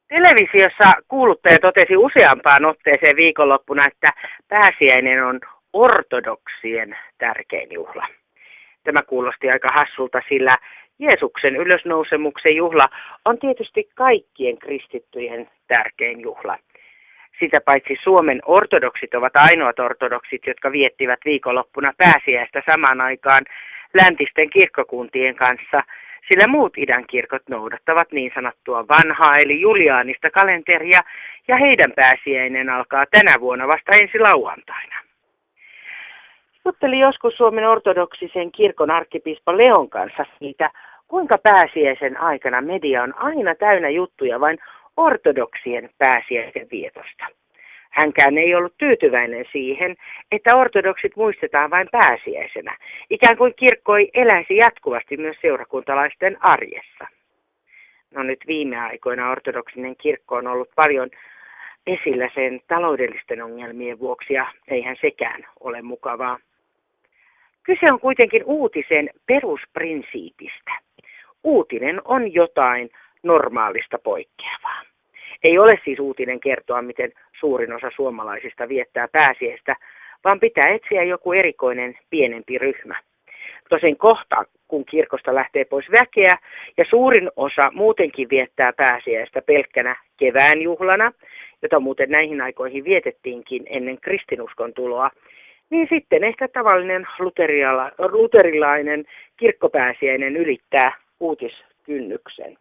Televisiossa kuuluttaja totesi useampaan otteeseen viikonloppuna, että pääsiäinen on ortodoksien tärkein juhla. Tämä kuulosti aika hassulta, sillä Jeesuksen ylösnousemuksen juhla on tietysti kaikkien kristittyjen tärkein juhla. Sitä paitsi Suomen ortodoksit ovat ainoat ortodoksit, jotka viettivät viikonloppuna pääsiäistä samaan aikaan läntisten kirkkokuntien kanssa, sillä muut idän kirkot noudattavat niin sanottua vanhaa eli juliaanista kalenteria, ja heidän pääsiäinen alkaa tänä vuonna vasta ensi lauantaina. Juttelin joskus Suomen ortodoksisen kirkon arkkipiispa Leon kanssa siitä, kuinka pääsiäisen aikana media on aina täynnä juttuja vain ortodoksien pääsiäisen vietosta. Hänkään ei ollut tyytyväinen siihen, että ortodoksit muistetaan vain pääsiäisenä, ikään kuin kirkko ei eläisi jatkuvasti myös seurakuntalaisten arjessa. No nyt viime aikoina ortodoksinen kirkko on ollut paljon esillä sen taloudellisten ongelmien vuoksi, ja eihän sekään ole mukavaa. Kyse on kuitenkin uutisen perusprinsiipistä. Uutinen on jotain normaalista poikkeavaa. Ei ole siis uutinen kertoa, miten suurin osa suomalaisista viettää pääsiäistä, vaan pitää etsiä joku erikoinen pienempi ryhmä. Tosin kohta, kun kirkosta lähtee pois väkeä ja suurin osa muutenkin viettää pääsiäistä pelkkänä kevään juhlana, jota muuten näihin aikoihin vietettiinkin ennen kristinuskon tuloa, niin sitten ehkä tavallinen luterilainen kirkkopääsiäinen ylittää uutiskynnyksen.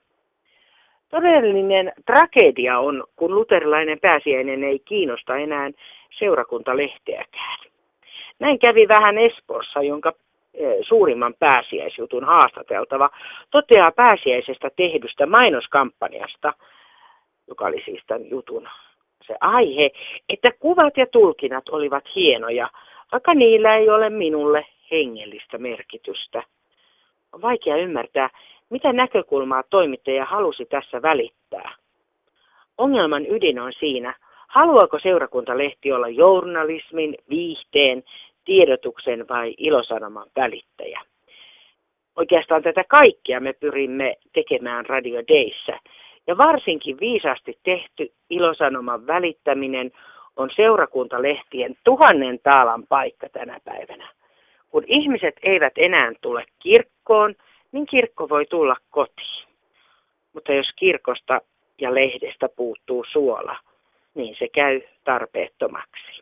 Todellinen tragedia on, kun luterilainen pääsiäinen ei kiinnosta enää seurakuntalehteäkään. Näin kävi vähän Espoossa, jonka suurimman pääsiäisjutun haastateltava toteaa pääsiäisestä tehdystä mainoskampanjasta, joka oli siis tämän jutun se aihe, että kuvat ja tulkinnat olivat hienoja, vaikka niillä ei ole minulle hengellistä merkitystä. On vaikea ymmärtää, mitä näkökulmaa toimittaja halusi tässä välittää. Ongelman ydin on siinä, haluaako seurakuntalehti olla journalismin, viihteen, tiedotuksen vai ilosanoman välittäjä. Oikeastaan tätä kaikkea me pyrimme tekemään Radio Dayssä, ja varsinkin viisaasti tehty ilosanoman välittäminen on seurakuntalehtien 1000 taalan paikka tänä päivänä. Kun ihmiset eivät enää tule kirkkoon, niin kirkko voi tulla kotiin. Mutta jos kirkosta ja lehdestä puuttuu suola, niin se käy tarpeettomaksi.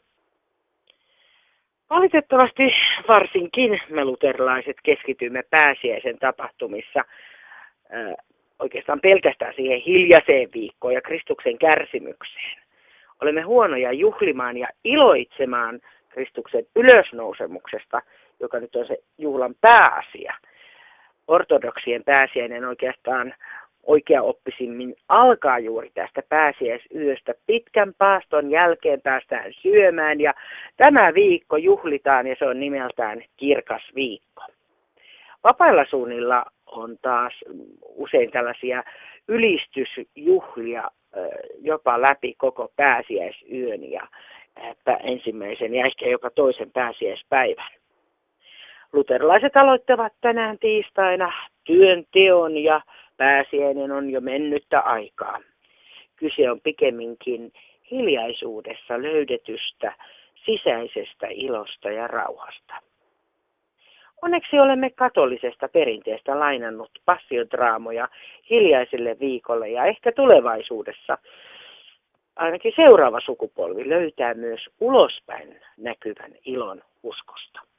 Valitettavasti varsinkin me luterilaiset keskitymme pääsiäisen tapahtumissa oikeastaan pelkästään siihen hiljaiseen viikkoon ja Kristuksen kärsimykseen. Olemme huonoja juhlimaan ja iloitsemaan Kristuksen ylösnousemuksesta, joka nyt on se juhlan pääasia. Ortodoksien pääsiäinen oikeastaan oikeaoppisimmin alkaa juuri tästä pääsiäisyöstä. Pitkän paaston jälkeen päästään syömään ja tämä viikko juhlitaan ja se on nimeltään kirkas viikko. Vapailla suunnilla on taas usein tällaisia ylistysjuhlia jopa läpi koko pääsiäisyön ja ensimmäisen ja ehkä joka toisen pääsiäispäivän. Luterilaiset aloittavat tänään tiistaina työnteon ja pääsiäinen on jo mennyttä aikaa. Kyse on pikemminkin hiljaisuudessa löydetystä sisäisestä ilosta ja rauhasta. Onneksi olemme katolisesta perinteestä lainannut passiodraamoja hiljaiselle viikolle ja ehkä tulevaisuudessa ainakin seuraava sukupolvi löytää myös ulospäin näkyvän ilon uskosta.